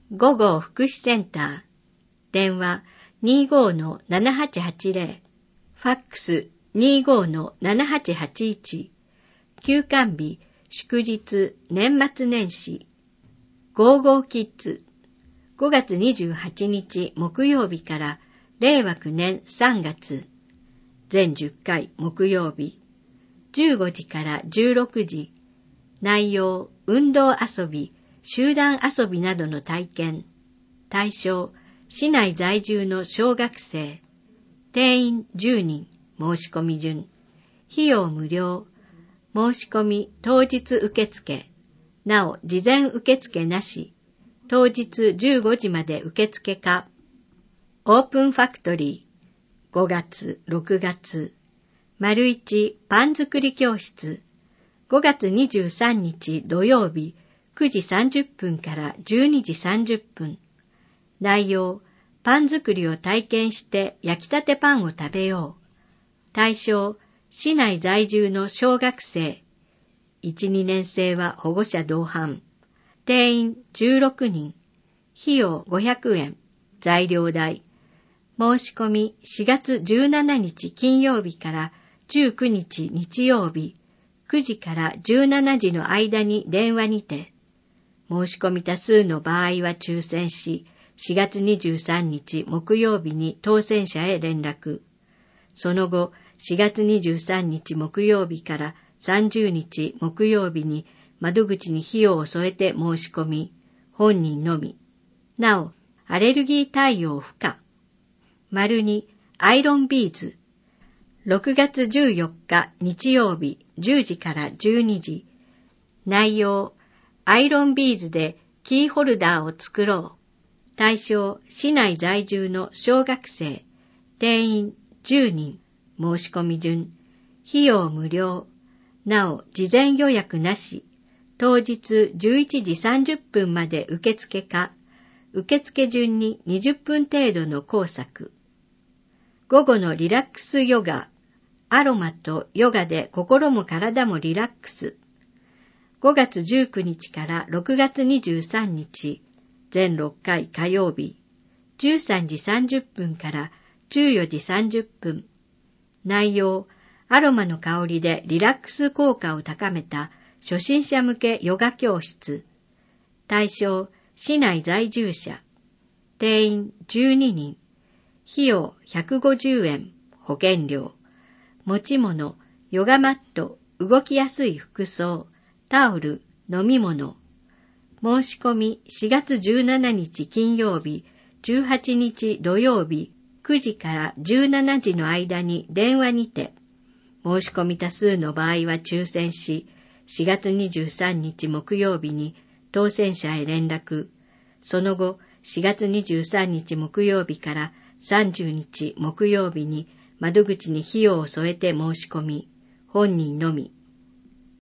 午後福祉センター、電話 25-7880、ファックス 25-7881、休館日、祝日、年末年始、ゴーゴーキッズ、5月28日木曜日から令和9年3月、全10回木曜日、15時から16時、内容、運動遊び、集団遊びなどの体験、対象、市内在住の小学生、定員10人、申し込み順、費用無料、申し込み当日受付、なお事前受付なし、当日15時まで受付か、オープンファクトリー、5月、6月、丸一パン作り教室、5月23日土曜日、9時30分から12時30分。内容、パン作りを体験して焼きたてパンを食べよう。対象、市内在住の小学生。1、2年生は保護者同伴。定員16人。費用500円。材料代。申し込み4月17日金曜日から19日日曜日、9時から17時の間に電話にて。申し込み多数の場合は抽選し、4月23日木曜日に当選者へ連絡。その後、4月23日木曜日から30日木曜日に窓口に費用を添えて申し込み、本人のみ。なお、アレルギー対応不可。丸2、アイロンビーズ。6月14日日曜日10時から12時。内容、アイロンビーズでキーホルダーを作ろう。対象、市内在住の小学生。定員10人。申し込み順。費用無料。なお、事前予約なし。当日11時30分まで受付か。受付順に20分程度の工作。午後のリラックスヨガ。アロマとヨガで心も体もリラックス。5月19日から6月23日、全6回火曜日、13時30分から14時30分。内容、アロマの香りでリラックス効果を高めた初心者向けヨガ教室。対象、市内在住者。定員12人。費用150円。保険料。持ち物、ヨガマット、動きやすい服装、タオル、飲み物。申し込み4月17日金曜日、18日土曜日、9時から17時の間に電話にて。申し込み多数の場合は抽選し、4月23日木曜日に当選者へ連絡。その後、4月23日木曜日から30日木曜日に窓口に費用を添えて申し込み、本人のみ。